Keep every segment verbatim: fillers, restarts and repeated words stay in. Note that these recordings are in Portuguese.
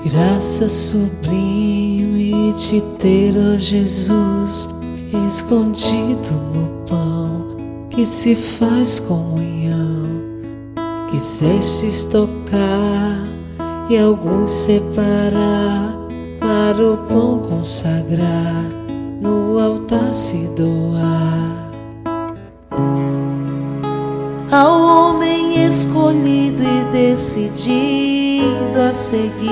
Graça sublime de ter, ó Jesus, escondido no pão que se faz comunhão. Quisestes tocar e alguns separar, para o pão consagrar, no altar se doar. Ao homem escolhido e decidido a seguir,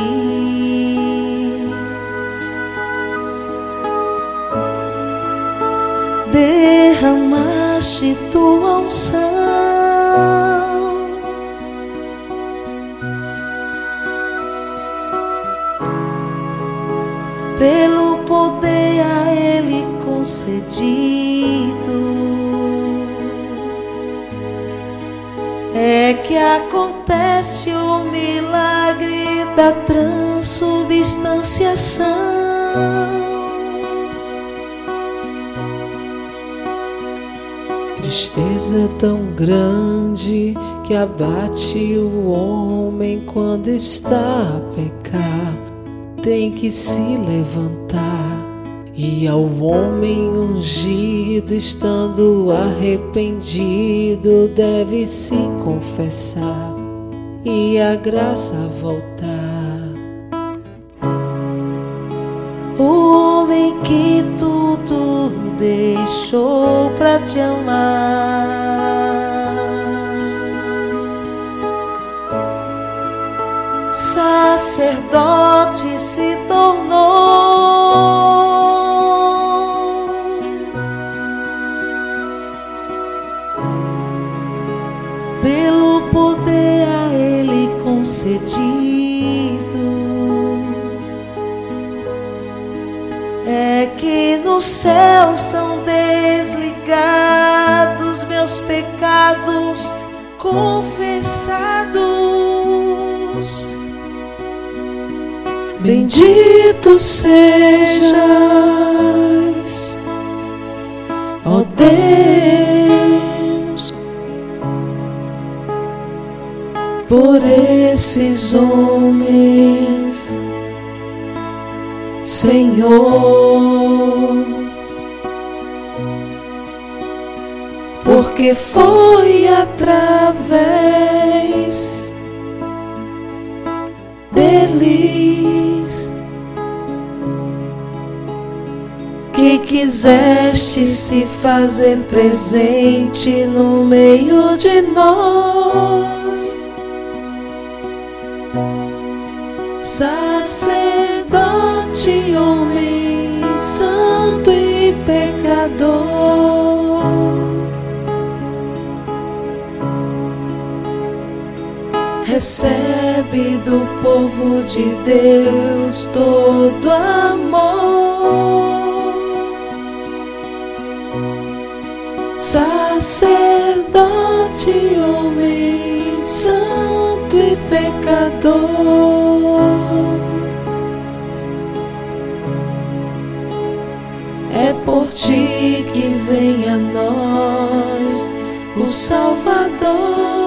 derramaste tua unção. Pelo poder a ele concedido, é que acontece o milagre da transubstanciação. Tristeza tão grande que abate o homem quando está a pecar, tem que se levantar. E ao homem ungido, estando arrependido, deve se confessar e a graça voltar. O homem que tudo deixou pra te amar, sacerdote se tornou. Pelo poder a ele concedido, é que no céu são desligados meus pecados confessados. Bendito sejas, ó Deus, por esses homens, Senhor, porque foi através deles que quiseste se fazer presente no meio de nós. Sacerdote, homem santo e pecador, recebe do povo de Deus todo amor. Sacerdote, homem santo e pecador, é por ti que vem a nós o Salvador.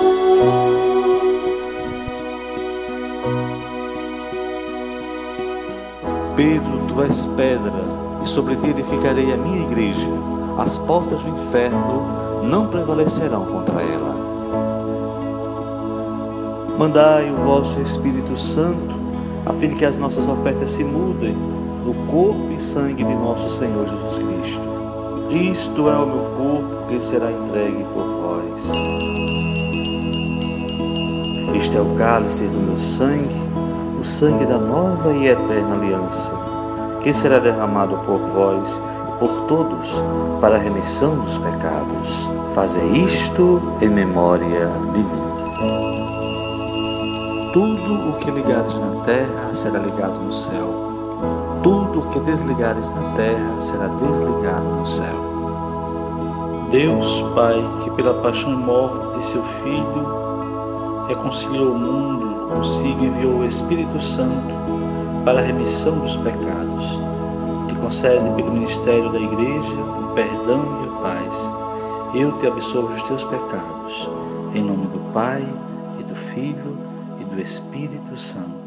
Pedro, tu és pedra, e sobre ti edificarei a minha igreja. As portas do inferno não prevalecerão contra ela. Mandai o vosso Espírito Santo, a fim de que as nossas ofertas se mudem no corpo e sangue de nosso Senhor Jesus Cristo. Isto é o meu corpo que será entregue por vós. Este é o cálice do meu sangue, o sangue da nova e eterna aliança, que será derramado por vós e por todos para a remissão dos pecados. Fazei isto em memória de mim. Tudo o que ligares na terra será ligado no céu. Tudo o que desligares na terra será desligado no céu. Deus, Pai, que pela paixão e morte de seu Filho reconciliou o mundo, consigo enviou o Espírito Santo para a remissão dos pecados. Te concede pelo ministério da Igreja o perdão e a paz. Eu te absolvo os teus pecados. Em nome do Pai, e do Filho, e do Espírito Santo.